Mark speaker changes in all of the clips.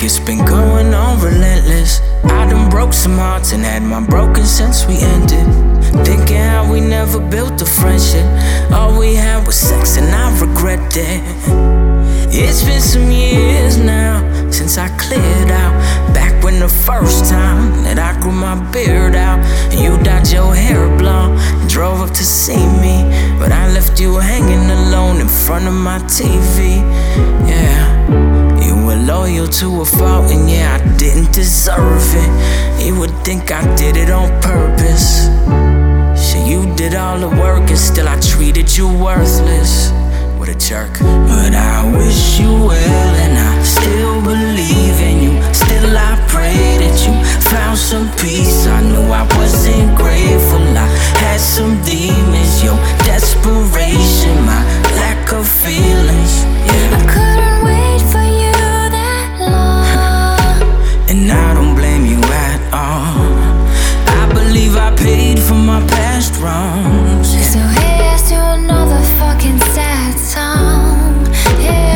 Speaker 1: like it's been going on relentless. I done broke some hearts and had my broken since we ended. Thinking how we never built a friendship. All we had was sex and I regret that. It's been some years now since I cleared out. Back when the first time that I grew my beard out, and you dyed your hair blonde and drove up to see me, but I left you hanging alone in front of my TV. Yeah, you were loyal to a fault, and yeah, I didn't deserve it. You would think I did it on purpose. Shit, you did all the work and still I treated you worthless. What a jerk. But I wish you well and I still believe in you. Still I pray that you found some peace. I knew I wasn't grateful, I had some demons. Your desperation, my lack of feelings, yeah.
Speaker 2: I couldn't wait for you that long.
Speaker 1: And I don't blame you at all. I believe I paid for my past wrongs, yeah.
Speaker 2: So here's to another fucking sad song, yeah.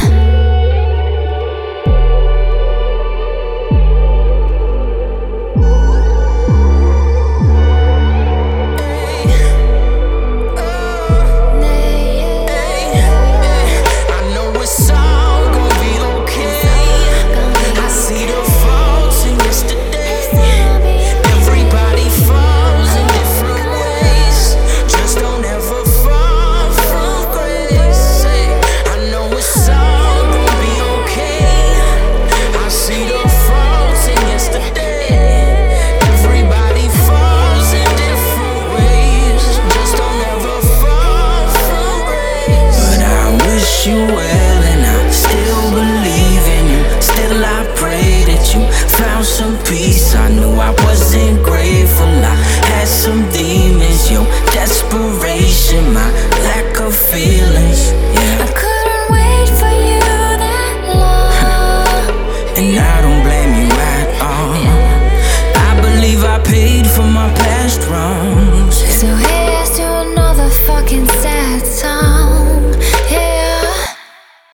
Speaker 1: I know it's all gonna be okay. I see the faults in yesterday. Everybody falls in different ways. Just don't ever fall from grace. I know it's all gonna be okay. I see the faults in yesterday. Everybody falls in different ways. Just don't ever fall from grace. But I wish you well and I still believe in you. Still I pray that you found some peace. I knew I wasn't grateful, I had some demons. Your desperation, my lack of feelings, yeah.
Speaker 2: I couldn't wait for you that long.
Speaker 1: And I don't blame you at all. I believe I paid for my past wrongs.